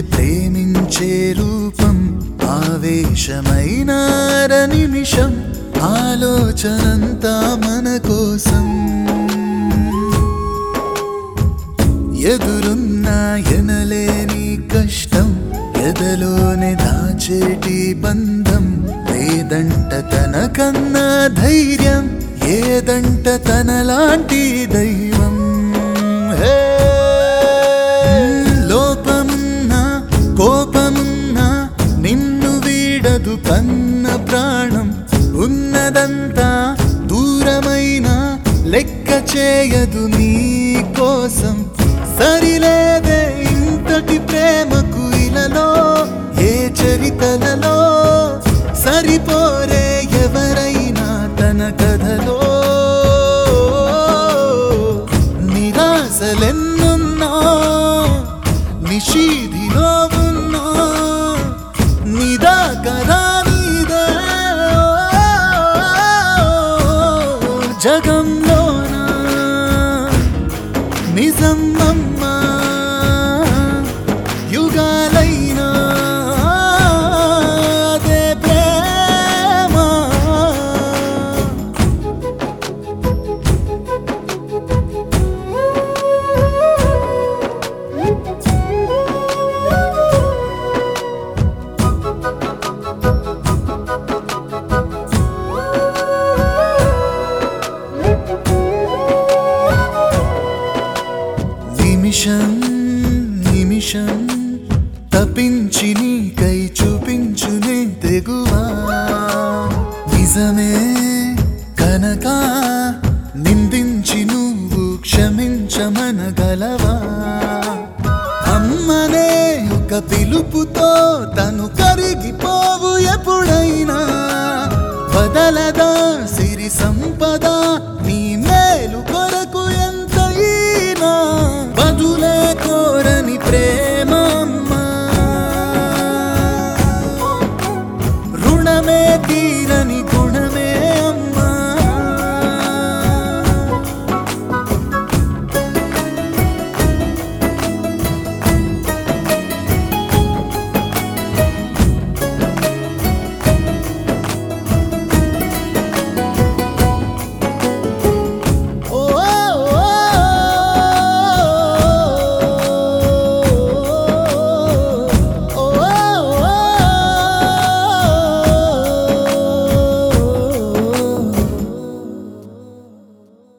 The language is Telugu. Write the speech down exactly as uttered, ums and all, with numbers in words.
ప్రేమించే రూపం ఆవేశమైన నిమిషం ఆలోచనంతా మన కోసం ఎదురున్నా ఎనలేని కష్టం ఎదలోనే దాచేటి బంధం లేదంట తనకన్నా ధైర్యం ఏదంట తనలాంటి దైవం లోపమున్నా కోపమున్నా నిన్ను వీడదు కన్న ప్రాణం ఉన్నదంతా దూరమైన లెక్క చేయదు నీ కోసం సరిలేదే ఇంతటి ప్రేమకు ఇలలో ఏ చరితలలో సరిపోరే ఎవరైనా తన కథలో నిరాశలెన్నున్నా నిషీధిలో ఉన్నా నిదాకరా నీదే జగంలోన నిజం అమ్మా యుగాలైనా అదే ప్రేమ నిమిషం నిమిషం తప్పించి నీకై చూపించునే తెగువా నిజమే కనక నిందించి నువ్వు క్షమించమనగలవా అమ్మనే ఒక పిలుపుతో తను